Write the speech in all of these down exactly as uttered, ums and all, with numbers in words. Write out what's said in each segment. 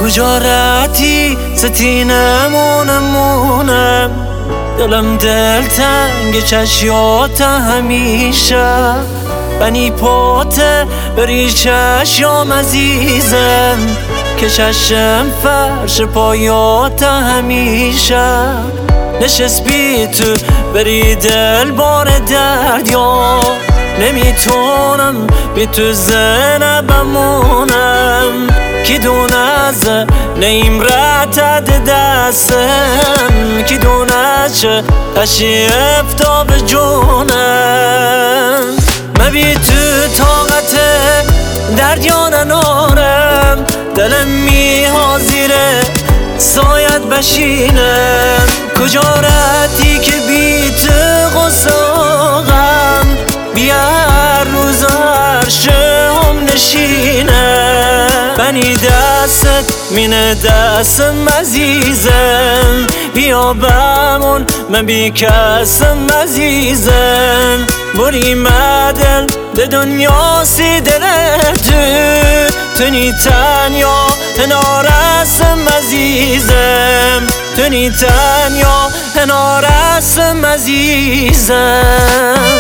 کجا رفتی ستینمونمونم، دلم دلتنگ چشیات همیشه، بنی پاته بری چشیام عزیزم، که چشم فرش پایات همیشه. نشست بی تو بری دل بار درد یا نمیتونم بی تو زنه بمونم، کی دونه ز نیم رتد دستم، کی دونه چه تشی افتاب جونم. من بی تو طاقت درد یا ننارم، دلم می حاضره سایت بشینم. کجا رفتی که بی تو غصه غم، بیا هر روز هر شم نشینم. بنی دستت مینه دستم عزیزم، بیا بمون من بی کسم عزیزم. بری مدل به دنیا سی دل تو، تنی تنیا هنارسم عزیزم، تنی تنیا هنارسم عزیزم.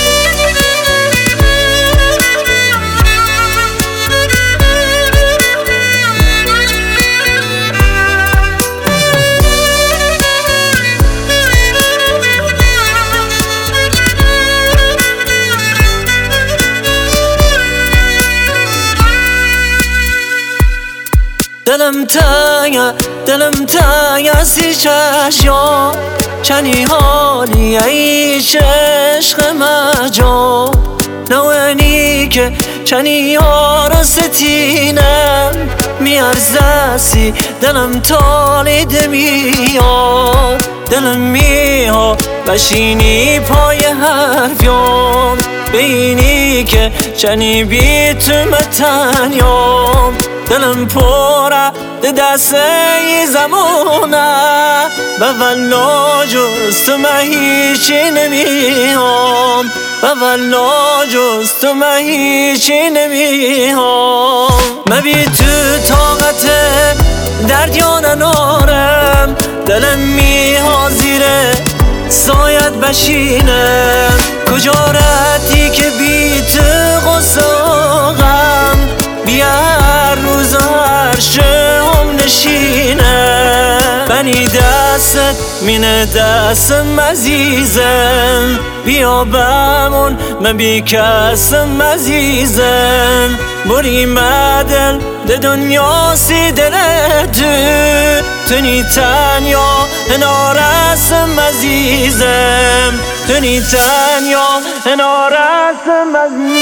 دلم تنگ دلم تنگ سی چشیا، چنی حالی ایش عشق مجا، نوانی که چنی ها رو ستینم، میارزسی دلم تالید میاد، دلم میها بشینی پای حرفیام، بینی که چنی بی تو متنیام. دلم پره ده دست ای زمونه، به والا جز تو من هیچی نمیام، به والا جز تو من هیچی نمیام. من بی تو طاقت درد یا ننارم، دلم می حاضره سایت بشینم. کجا رفتی که بی تو غصه غم، بیا هر روز هر شم نشینم. بنی دستت مینه دستم عزیزم، بیا بمون من بی کسم عزیزم. بری مدل به دنیا سی دل تو، تنی تنیا هنارسم عزیزم، تنی تنیا هنارسم عزیزم.